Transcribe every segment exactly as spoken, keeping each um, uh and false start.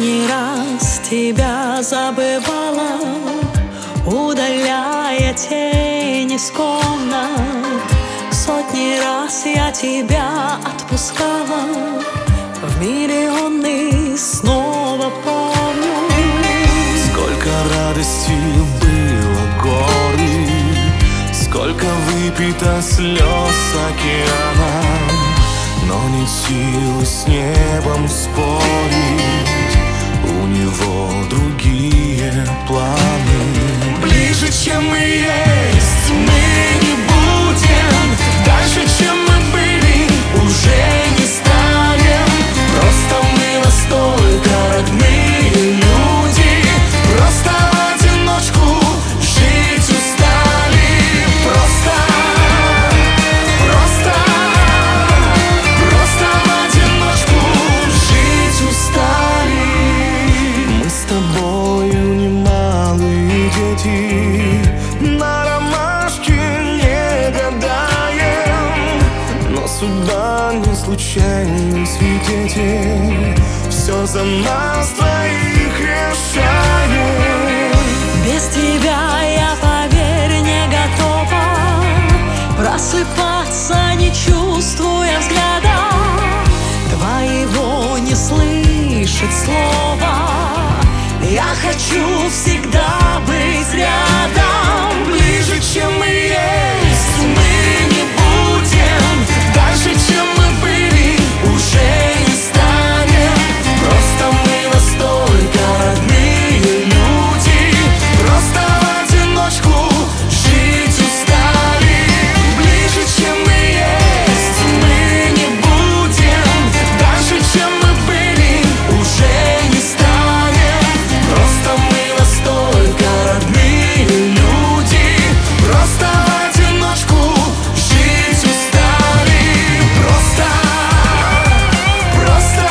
Сотни раз тебя забывала, удаляя тени с комнат. Сотни раз я тебя отпускала в миллионы, снова помню. Сколько радости было горы, сколько выпито слез океаном, но нет силы с небом спорить, у него другие планы. Ближе, чем мы есть, мы не будем, дальше, чем мы были, уже не станем. Просто мы настолько родные люди, просто в одиночку жить устали. Просто, просто, просто в одиночку жить устали. Мы с тобою немалые дети, на ромашке не гадаем, но судьба не случайный свидетель, все за нас двоих решает. Без тебя я, поверь, не готова просыпаться, не чувствуя взгляда твоего, не слышать слова. Я хочу всегда быть рядом. Ближе, чем мы есть, мы не будем, дальше, чем мы были, уже не станем. Просто мы настолько родные люди, просто в одиночку жить устали. Ближе, чем мы есть, мы не будем, дальше, чем мы были, уже не станем. Просто мы настолько родные люди, просто в одиночку жить устали. Просто, просто,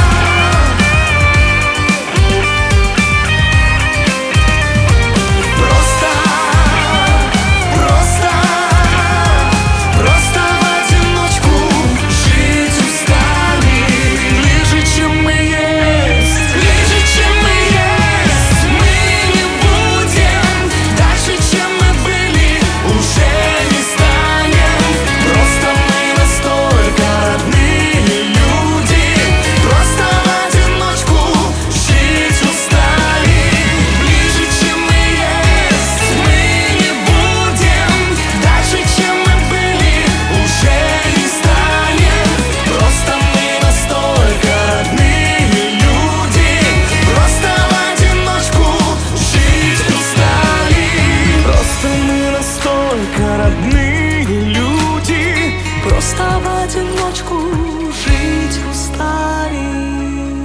просто, просто, просто в одиночку жить устали. Ближе, чем мы есть, ближе, чем мы есть, мы не будем, дальше, чем мы были, уже не станем. Просто мы настолько родные люди, просто в одиночку жить устали. Ближе, чем мы есть, мы не будем, дальше, чем мы были, уже не станем. Просто мы настолько родные люди, просто в одиночку жить устали. Просто мы настолько родные люди, просто в одиночку жить устали.